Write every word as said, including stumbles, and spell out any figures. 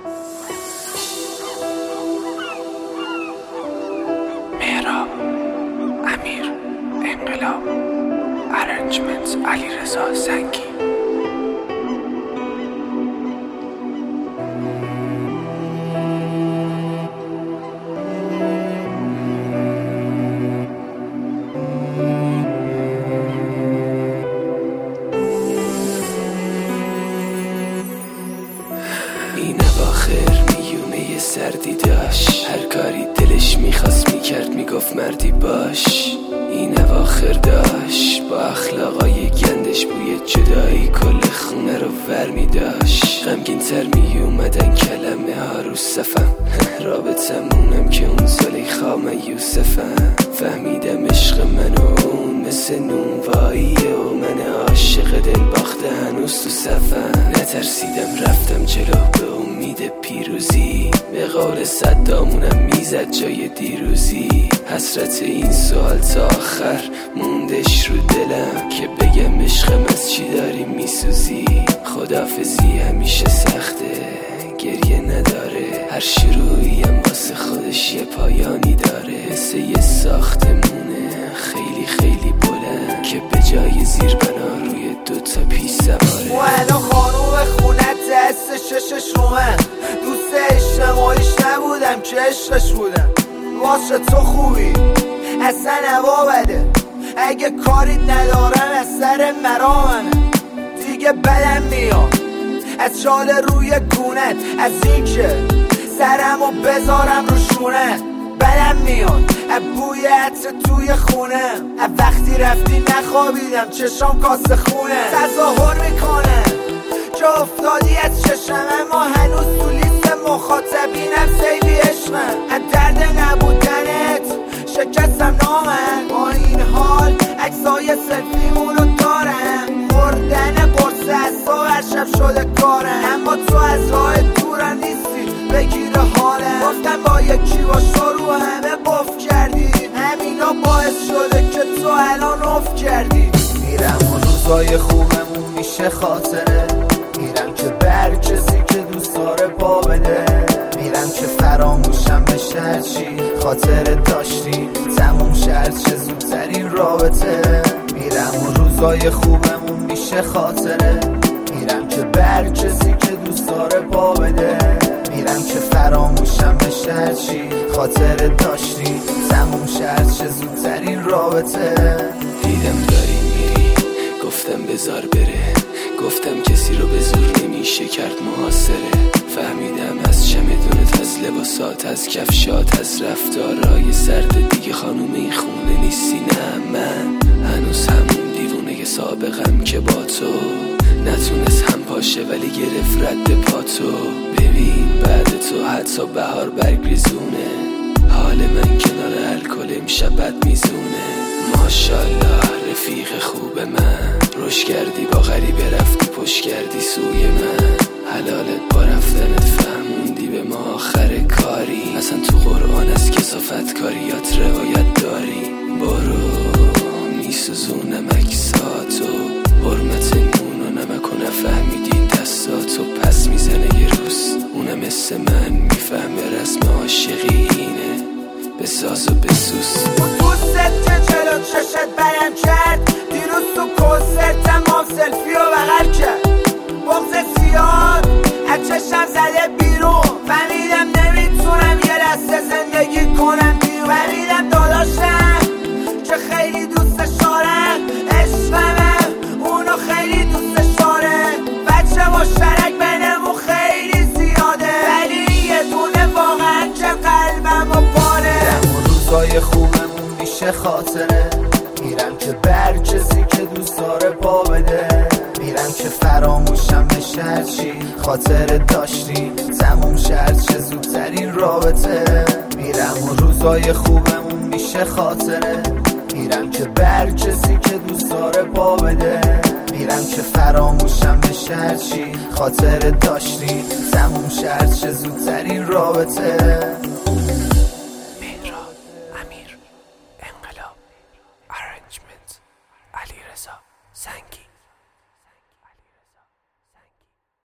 مهراب امیر انقلاب ارنجمنت علیرضا زنگی. این اواخر میونه سردی داشت، هر کاری دلش میخواست میکرد، میگفت مردی باش. این اواخر داشت با اخلاقای گندش بوی جدایی کل خونه رو ور میداشت. غمگین تر میومدن کلمه ها رو صفم، رابطمونم که اون زلیخا من یوسفم. فهمیدم عشق من و اون مثل نونواییه و من عاشق دل باخته هنوز تو صفم. نترسیدم رفتم جلو به امید پیروزی، به قول صدامونم میزد جای دیروزی. حسرت این سوال تا آخر موندش رو دلم که بگم عشقم از چی داری میسوزی. خدافزی همیشه سخته، گریه نداره، هر شروعی هم واسه خودش یه پایانی داره. مثل یه ساختمونه خیلی خیلی بلند که به جای زیر بنا روی دوتا پیش سواره. و الان خانوم خونت دست ششش رو من دوست اجتماعیش نبودم که عشقش بودم. واسه تو خوبی اصلا هوا بده، اگه کاری ندارم از سر مرامنه. دیگه بدم میاد از شال روی گونت، از این که سرمو بذارم رو شونت. بدم میاد از بوی عطر توی خونه، از وقتی رفتی نخوابیدم چشام کاسه خونه. تظاهر میکنه که افتادی از چشم، اما هنوز تو لیست مخاطبینم سیدی عشقم. از درد نبودنت شکستم نامم، با این حال عکسای سلفیمونو دارم. خوردن قرص اصلا هر شب شده کارم، اما تو از راه دورم نیستی بگیر حالم. گفتم با یکی باش رو همه قف کردی، همینا باعث شده که تو الان افت کردی. میرم و روزای خوبمون میشه خاطره، میرم که بر کسی که دوست داره پا بده. میرم که فراموشم بشه هرچی خاطر داشتی تموم شد چه زودترین رابطه. میرم و روزای خوبمون میشه خاطره، میرم که بر کسی که دوست داره پا بده. میرم که فراموشم بشه هرچی خاطر داشتی تموم شد چه زودترین رابطه. دیدم داری میری گفتم بذار بره، گفتم کسی رو به زور نمیشه کرد محاصره. فهمیدم از چمدونت، از لباسات، از کفشات، از رفتارهای سرد دیگه خانوم این خونه نیستی. نه من هنوز همون دیوونه سابقم که با تو نتونست هم پاشه ولی گرفت رد پاتو. ببین بعد تو حتی بهار برگریزونه، حال من کنار الکل امشب بد میزونه. ماشالله رفیق خوب من، روش کردی با غریبه رفتی پشت کردی سوی من. حلالت با رفتنت فهموندی به ما آخر کاری، اصلا تو قرآن از کثافت کاریات روایت داری. برو میسوزونم اکساتو، حرمت نون و نمک و نفهمیدی دستاتو. پس میزنه یه روز اونم مثل من میفهمه رسم عاشقی اینه، بساز و بسوز. دوستت که جلو چشت برم کرد، دیروز تو کنسرت تمام سلفی و بغل کرد. بغض زیاد از چشم زده بیرون، فهمیدم نمیتونم یه لحظه زندگی کنم بیرون. فهمیدم داداشم که خیلی دوستش دارم، عشقمم اونو خیلی دوستش داره. بچه مشترک بینمون خیلی زیاده، ولی یه دونه واقعا که قلبم و پاره. میرم و روزای خوبمون میشه خاطره، میرم که بر کسی که دوست داره پا بده. میرم که فراموشم بشه هرچی خاطر داشتی تموم شد چه زودترین رابطه. میرم و روزای خوبمون میشه خاطره، میرم که بر کسی که دوست داره پا بده. میرم که فراموشم بشه هرچی خاطر داشتی تموم شد چه زودترین رابطه.